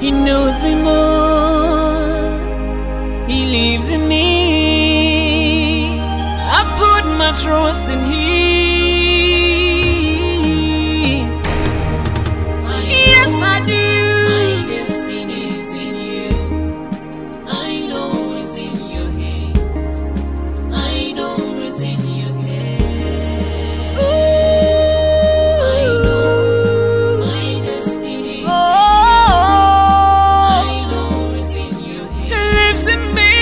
He knows me more. He lives in me. I put my trust in Him. Yes, I do. My destiny is in you. I know it's in your hands. I know it's in your care. I know my destiny is in you. I know it's in your hands. He lives in me.